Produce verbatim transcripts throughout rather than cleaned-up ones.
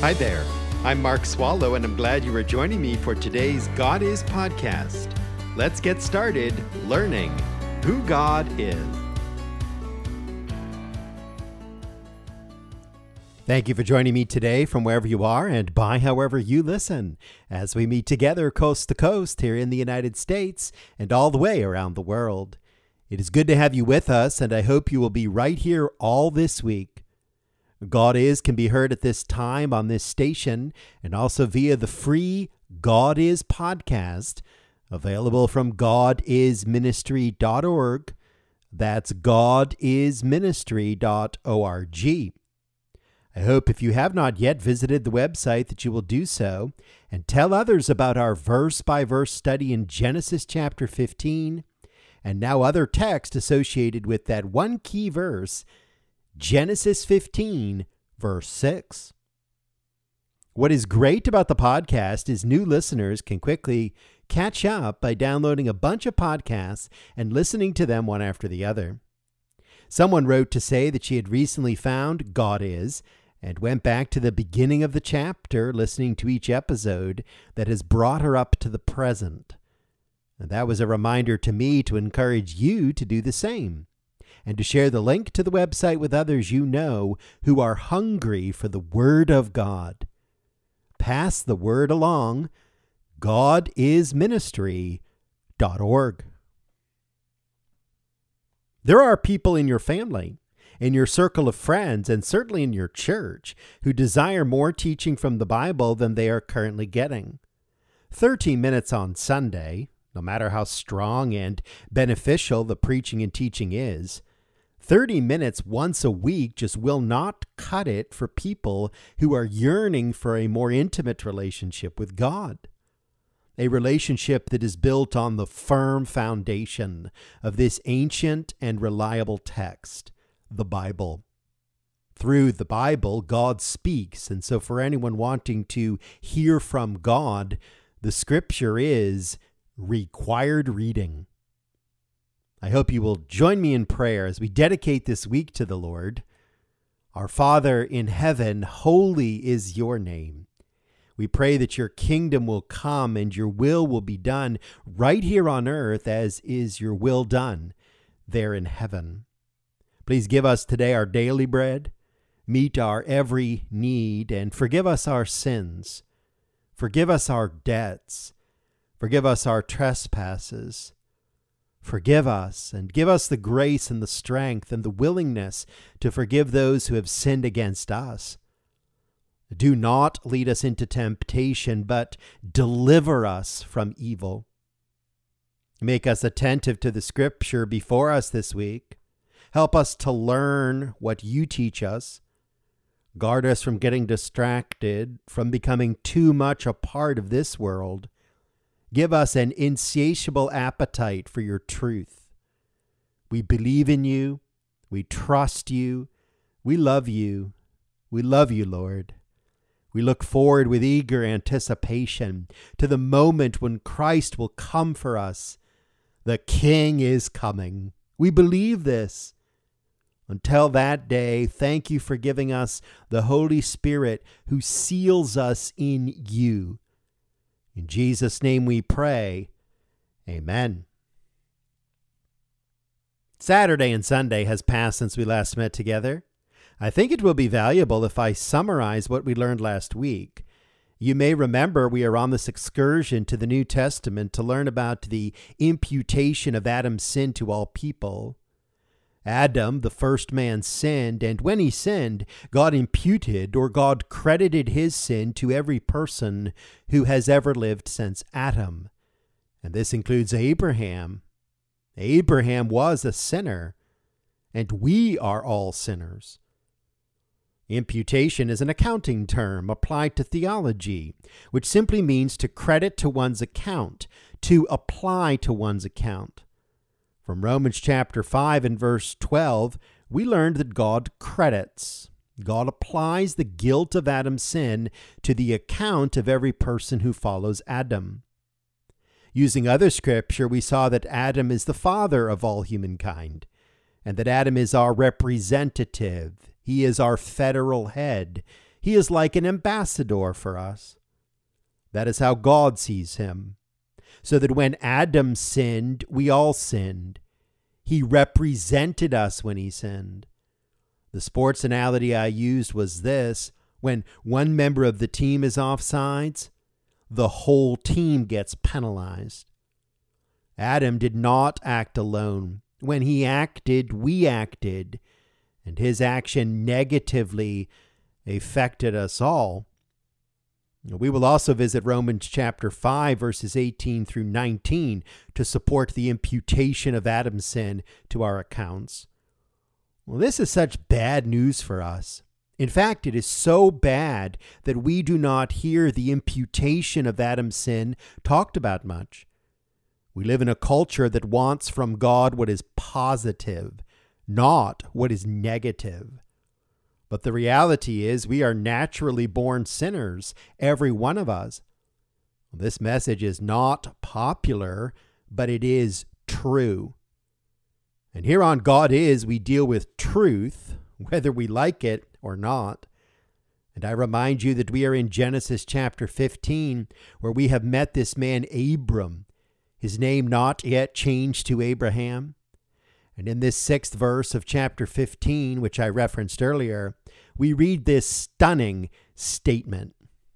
Hi there. I'm Mark Swallow, and I'm glad you are joining me for today's God Is podcast. Let's get started learning who God is. Thank you for joining me today from wherever you are and by however you listen, as we meet together coast to coast here in the United States and all the way around the world. It is good to have you with us, and I hope you will be right here all this week. God Is can be heard at this time on this station and also via the free God Is podcast, available from god is ministry dot org. That's god is ministry dot org. I hope if you have not yet visited the website that you will do so and tell others about our verse-by-verse study in Genesis chapter fifteen and now other text associated with that one key verse, Genesis fifteen, verse six. What is great about the podcast is new listeners can quickly catch up by downloading a bunch of podcasts and listening to them one after the other. Someone wrote to say that she had recently found God Is and went back to the beginning of the chapter, listening to each episode that has brought her up to the present. And that was a reminder to me to encourage you to do the same and to share the link to the website with others you know who are hungry for the Word of God. Pass the word along, god is ministry dot org. There are people in your family, in your circle of friends, and certainly in your church who desire more teaching from the Bible than they are currently getting. thirty minutes on Sunday, no matter how strong and beneficial the preaching and teaching is, thirty minutes once a week just will not cut it for people who are yearning for a more intimate relationship with God. A relationship that is built on the firm foundation of this ancient and reliable text, the Bible. Through the Bible, God speaks, and so for anyone wanting to hear from God, the Scripture is required reading. I hope you will join me in prayer as we dedicate this week to the Lord. Our Father in heaven, holy is your name. We pray that your kingdom will come and your will will be done right here on earth as is your will done there in heaven. Please give us today our daily bread, meet our every need, and forgive us our sins. Forgive us our debts. Forgive us our trespasses. Forgive us and give us the grace and the strength and the willingness to forgive those who have sinned against us. Do not lead us into temptation, but deliver us from evil. Make us attentive to the Scripture before us this week. Help us to learn what you teach us. Guard us from getting distracted, from becoming too much a part of this world. Give us an insatiable appetite for your truth. We believe in you. We trust you. We love you. We love you, Lord. We look forward with eager anticipation to the moment when Christ will come for us. The King is coming. We believe this. Until that day, thank you for giving us the Holy Spirit who seals us in you. In Jesus' name we pray. Amen. Saturday and Sunday has passed since we last met together. I think it will be valuable if I summarize what we learned last week. You may remember we are on this excursion to the New Testament to learn about the imputation of Adam's sin to all people. Adam, the first man, sinned, and when he sinned, God imputed or God credited his sin to every person who has ever lived since Adam. And this includes Abraham. Abraham was a sinner, and we are all sinners. Imputation is an accounting term applied to theology, which simply means to credit to one's account, to apply to one's account. From Romans chapter five and verse twelve, we learned that God credits. God applies the guilt of Adam's sin to the account of every person who follows Adam. Using other scripture, we saw that Adam is the father of all humankind, and that Adam is our representative. He is our federal head. He is like an ambassador for us. That is how God sees him. So that when Adam sinned, we all sinned. He represented us when he sinned. The sports analogy I used was this: when one member of the team is offsides, the whole team gets penalized. Adam did not act alone. When he acted, we acted, and his action negatively affected us all. We will also visit Romans chapter five, verses eighteen through nineteen, to support the imputation of Adam's sin to our accounts. Well, this is such bad news for us. In fact, it is so bad that we do not hear the imputation of Adam's sin talked about much. We live in a culture that wants from God what is positive, not what is negative. But the reality is we are naturally born sinners, every one of us. This message is not popular, but it is true. And here on God Is, we deal with truth, whether we like it or not. And I remind you that we are in Genesis chapter fifteen, where we have met this man Abram, his name not yet changed to Abraham. And in this sixth verse of chapter fifteen, which I referenced earlier, we read this stunning statement.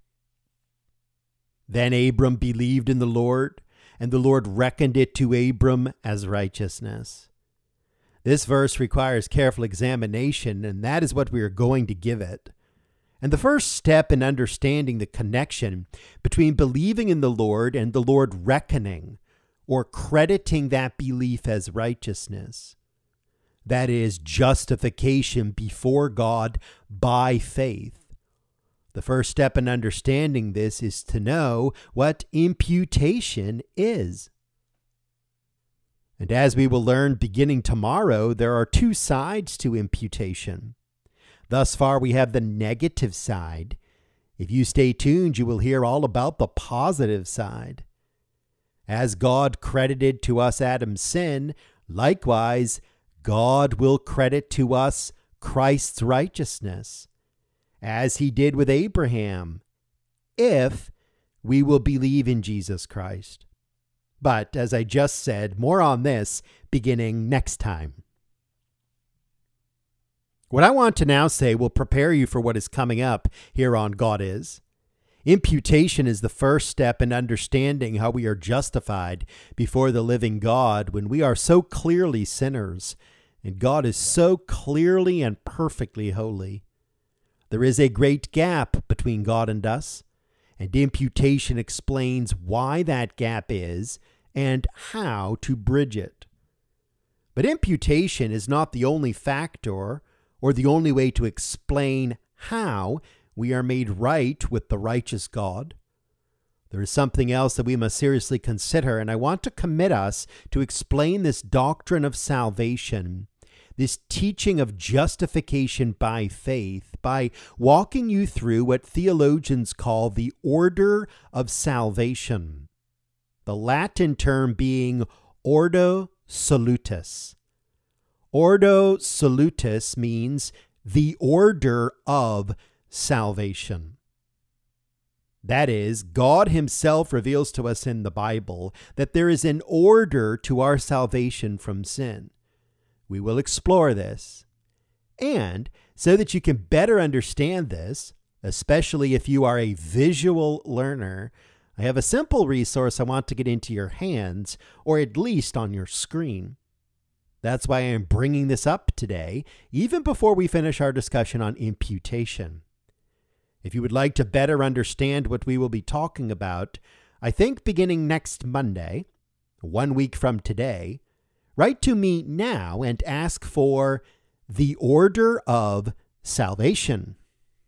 Then Abram believed in the Lord, and the Lord reckoned it to Abram as righteousness. This verse requires careful examination, and that is what we are going to give it. And the first step in understanding the connection between believing in the Lord and the Lord reckoning, or crediting that belief as righteousness, that is justification before God by faith. The first step in understanding this is to know what imputation is. And as we will learn beginning tomorrow, there are two sides to imputation. Thus far, we have the negative side. If you stay tuned, you will hear all about the positive side. As God credited to us Adam's sin, likewise, God will credit to us Christ's righteousness, as he did with Abraham, if we will believe in Jesus Christ. But as I just said, more on this beginning next time. What I want to now say will prepare you for what is coming up here on God Is. Imputation is the first step in understanding how we are justified before the living God when we are so clearly sinners, and God is so clearly and perfectly holy. There is a great gap between God and us, and imputation explains why that gap is and how to bridge it. But imputation is not the only factor or the only way to explain how we are made right with the righteous God. There is something else that we must seriously consider, and I want to commit us to explain this doctrine of salvation, this teaching of justification by faith, by walking you through what theologians call the order of salvation, the Latin term being ordo salutis. Ordo salutis means the order of salvation. That is, God himself reveals to us in the Bible that there is an order to our salvation from sin. We will explore this. And so that you can better understand this, especially if you are a visual learner, I have a simple resource I want to get into your hands, or at least on your screen. That's why I am bringing this up today, even before we finish our discussion on imputation. If you would like to better understand what we will be talking about, I think beginning next Monday, one week from today, write to me now and ask for the order of salvation.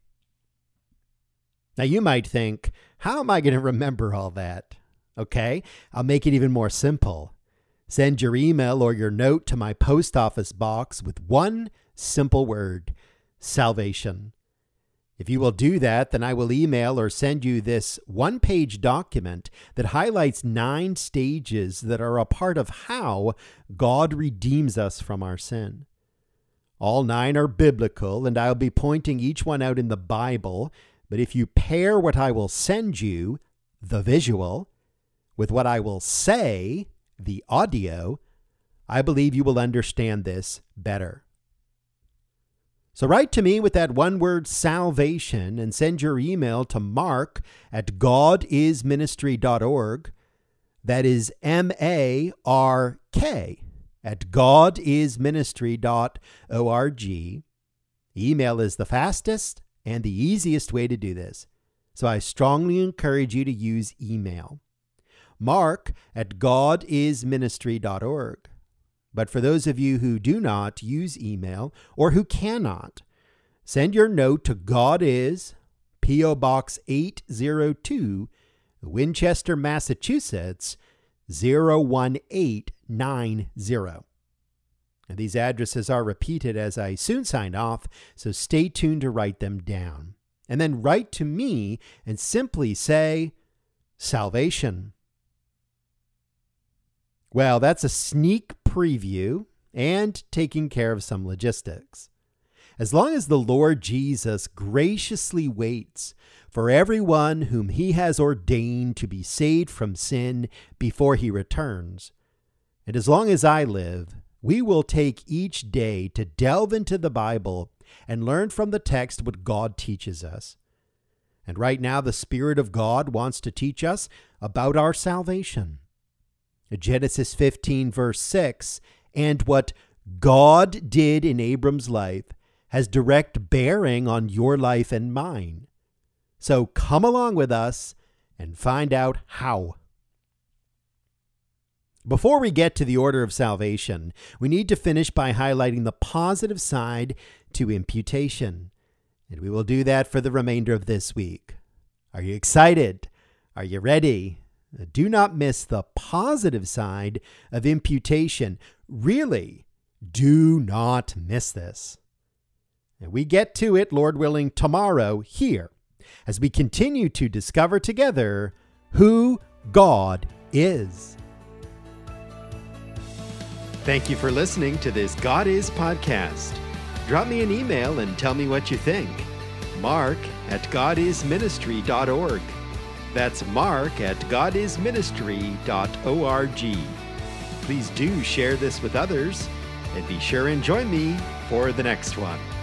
Now you might think, how am I going to remember all that? Okay, I'll make it even more simple. Send your email or your note to my post office box with one simple word: salvation. If you will do that, then I will email or send you this one-page document that highlights nine stages that are a part of how God redeems us from our sin. All nine are biblical, and I'll be pointing each one out in the Bible. But if you pair what I will send you, the visual, with what I will say, the audio, I believe you will understand this better. So write to me with that one word salvation and send your email to mark at godisministry dot org. That is M A R K at godisministry dot org. Email is the fastest and the easiest way to do this. So I strongly encourage you to use email. Mark at godisministry dot org. But for those of you who do not use email or who cannot, send your note to God Is, P O Box eight oh two, Winchester, Massachusetts, zero one eight nine zero. And these addresses are repeated as I soon sign off, so stay tuned to write them down. And then write to me and simply say, salvation. Well, that's a sneak preview and taking care of some logistics. As long as the Lord Jesus graciously waits for everyone whom he has ordained to be saved from sin before he returns, and as long as I live, we will take each day to delve into the Bible and learn from the text what God teaches us. And right now, the Spirit of God wants to teach us about our salvation. Genesis fifteen, verse six, and what God did in Abram's life has direct bearing on your life and mine. So come along with us and find out how. Before we get to the order of salvation, we need to finish by highlighting the positive side to imputation. And we will do that for the remainder of this week. Are you excited? Are you ready? Do not miss the positive side of imputation. Really, do not miss this. And we get to it, Lord willing, tomorrow here, as we continue to discover together who God is. Thank you for listening to this God Is podcast. Drop me an email and tell me what you think. Mark at godisministry dot org. That's Mark at godisministry dot org. Please do share this with others, and be sure and join me for the next one.